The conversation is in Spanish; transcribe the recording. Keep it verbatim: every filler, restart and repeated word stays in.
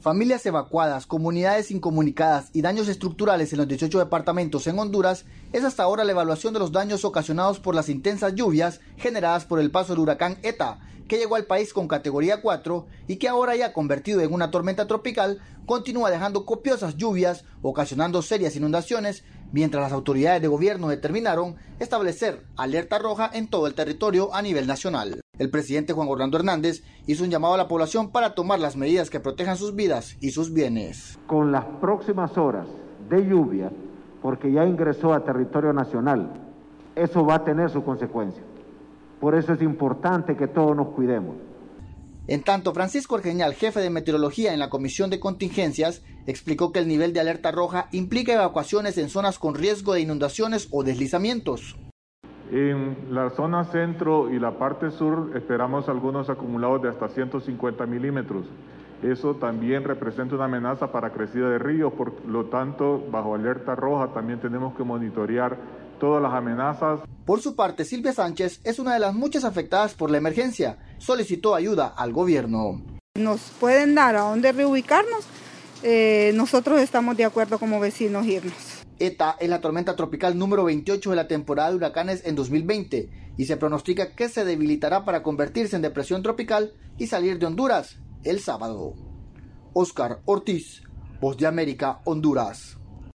Familias evacuadas, comunidades incomunicadas y daños estructurales en los dieciocho departamentos en Honduras es hasta ahora la evaluación de los daños ocasionados por las intensas lluvias generadas por el paso del huracán ETA, que llegó al país con categoría cuatro y que ahora ya convertido en una tormenta tropical, continúa dejando copiosas lluvias, ocasionando serias inundaciones, mientras las autoridades de gobierno determinaron establecer alerta roja en todo el territorio a nivel nacional. El presidente Juan Orlando Hernández hizo un llamado a la población para tomar las medidas que protejan sus vidas y sus bienes. Con las próximas horas de lluvia, porque ya ingresó a territorio nacional, eso va a tener su consecuencia. Por eso es importante que todos nos cuidemos. En tanto, Francisco Argeñal, jefe de meteorología en la Comisión de Contingencias, explicó que el nivel de alerta roja implica evacuaciones en zonas con riesgo de inundaciones o deslizamientos. En la zona centro y la parte sur esperamos algunos acumulados de hasta ciento cincuenta milímetros. Eso también representa una amenaza para crecida de ríos, por lo tanto, bajo alerta roja también tenemos que monitorear todas las amenazas. Por su parte, Silvia Sánchez es una de las muchas afectadas por la emergencia. Solicitó ayuda al gobierno. Nos pueden dar a dónde reubicarnos, eh, nosotros estamos de acuerdo como vecinos irnos. ETA es la tormenta tropical número veintiocho de la temporada de huracanes en dos mil veinte y se pronostica que se debilitará para convertirse en depresión tropical y salir de Honduras el sábado. Oscar Ortiz, Voz de América, Honduras.